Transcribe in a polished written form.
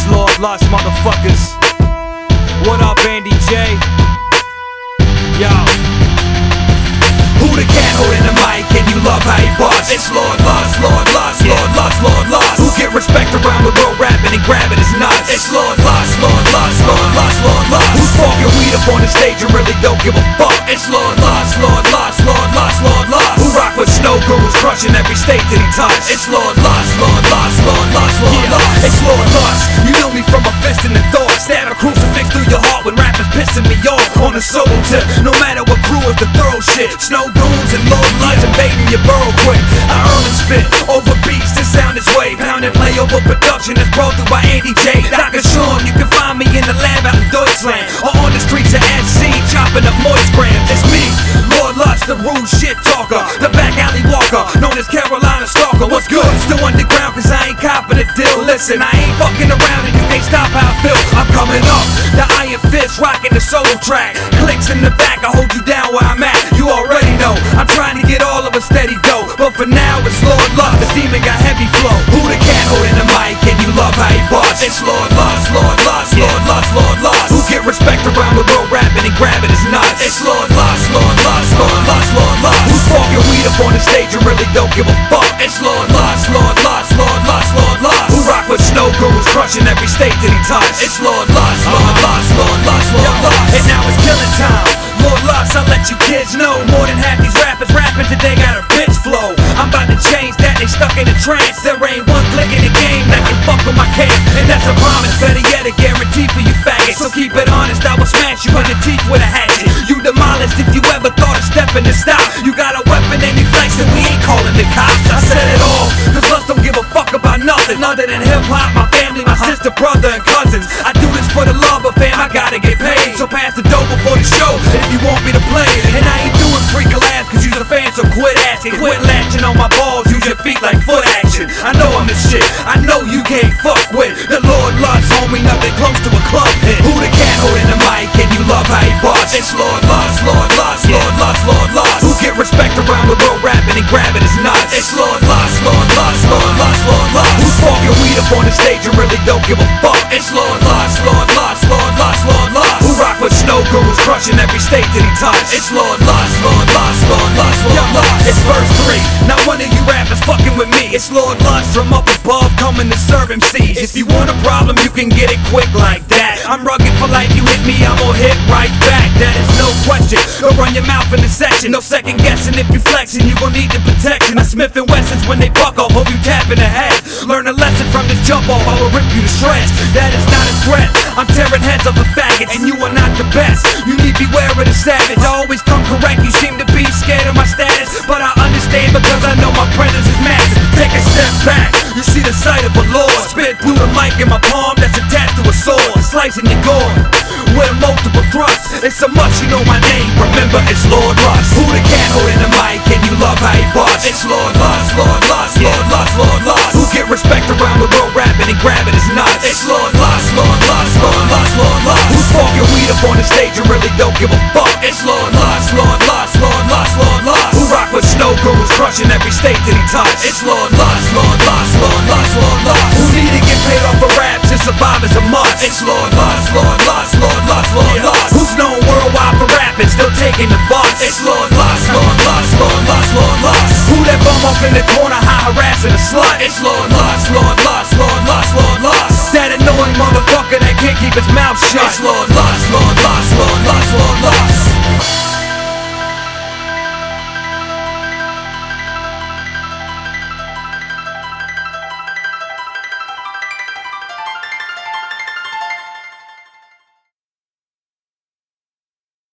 It's Lord Lust, motherfuckers. What up, Andy J? Yo. Who the cat holding the mic and you love how he bust? It's Lord Lust, Lord Lust, Lord Lust, Lord Lust. Who get respect around the world rapping and grabbing his nuts? It's Lord Lust, Lord Lust, Lord Lust, Lord Lust. Who's smoking weed up on the stage and really don't give a fuck? It's Lord Lust, Lord Lust, Lord Lust, Lord Lust. Who rock with snow gurus crushing every state that he touched? It's Lord Lust, Lord Lust, Lord Lust, Lord Lust. It's Lord Lust. You know me from a fist in the door. Stab a crucifix through your heart when rappers pissing me off on a solo tip. No matter what crew is the thorough shit. Snow goons and Lord Lust invading your burrow quick. I earn and spit over beats to sound this way. Pound and play over production that's brought through by Andy J. Dr. Sean, you can find me in the lab out in Deutschland or on the streets of SC chopping up moist grams. It's me, Lord Lust, the rude shit talker, the back alley walker, known as Carolina Stalker. What's good? Still underground cause I ain't copping a deal. Listen, I ain't fucking around and you can't stop how I feel. I'm coming up, the Iron Fist rocking the solo track. Clicks in the back, I hold you down where I'm at. You already know, I'm trying to get all of a steady dough. But for now it's Lord Lust, the demon got heavy flow. Who the cat holding the mic and you love how he bust? It's Lord Lust, Lord Lust, Lord Lust, Lord Lust. Who get respect around the world rapping and grabbing his nuts? It's Lord Lust, Lord Lust, Lord Lust, Lord Lust. Who's smoking weed up on the stage and really don't give a fuck? It's Lord Lust, Lord Lust, Lord Lust, Lord Lust. Who rock with snow gurus crushing every state that he touched? It's Lord Lust, Lord Lust, Lord Lust, Lord Lust. And now it's killing time. Lord Lust, I'll let you kids know. More than half these rappers rapping today got a bitch flow. I'm about to change that, they stuck in a trance. There ain't one click in the game that can fuck with my camp. And that's a promise, better yet a guarantee for you faggots. So keep it honest, I will smash you in the teeth with a hatchet. You demolished if you ever thought of stepping to stop. You got a weapon and you flexing, we ain't calling the cops. I said it all, cause Lust don't give a fuck about nothing other than hip hop, my family, my sister, brother, and cousins. I do this for the love of fam, I gotta get paid. So pass the dough before the show if you want me to play. And I ain't doing free collabs cause you're a fan, so quit asking. Quit latching on my balls, use your feet like foot action. I know I'm the shit, I know you can't fuck with the Lord Lust, homie, nothing close to a club hit. Who the cat holding the mic and you love how he bust? It's Lord Lust, Lord Lust, Lord Lust, Lord Lust. Who get respect around the world rapping and grabbing his nuts? It's Lord Lust, Lord Lust, Lord Lust, Lord Lust. Who's smoking weed up on the stage and really don't give a fuck? It's Lord Lust, Lord Lust, Lord Lust, Lord Lust. Who rock with snow gurus crushing every state that he touched? It's Lord Lust, Lord Lust, Lord Lust, Lord Lust. It's verse 3, not one of you rappers fucking with me. It's Lord Lust from up above coming to serve MCs. If you want a problem you can get it quick like that. I'm rugged for life, you hit me, I'm gon' hit right back. That is no question, don't run your mouth in the section. No second guessing, if you flexing you gon' need the protection. I Smith and Wessons when they buck off, hope you tap in the head. Learn a lesson from this jump off, I will rip you to shreds. That is not a threat, I'm tearing heads off of faggots, and you are not the best. You need beware of the savage, I always come correct. You seem to be scared of my status, but I understand because I know my presence is massive. Take a step back, you see the sight of a lord. Spit through the mic in my palm that's attached to a sword, slicing your gourd with multiple thrusts. It's so much you know my name, remember it's Lord Lust. Who the cat holding the mic and you love how he bust? It's Lord Lust, Lord Lust, Lord Lust, Lord Lust. Who get respect around the world rapping and grabbing his nuts? It's Lord Lust, Lord Lust, Lord Lust, Lord Lust. Who's smoking weed up on the stage and really don't give a fuck? It's Lord Lust, Lord Lust, Lord Lust, Lord Lust. Who rock with snow gurus crushing every state that he touched? It's Lord Lust, Lord Lust, Lord Lust, Lord Lust. Who need to get paid off for rap to survive as a must? It's Lord Lust, Lord Lust, Lord Lust, Lord Lust. Who's known worldwide for rapping, still taking the bus? It's Lord Lust, Lord Lust, Lord Lust, Lord Lust. Who that bum off in the corner high harassing a slut? It's Lord Lust, Lord Lust, Lord Lust, Lord Lust. That annoying motherfucker that can't keep his mouth shut. It's Lord Lust, Lord Lust, Lord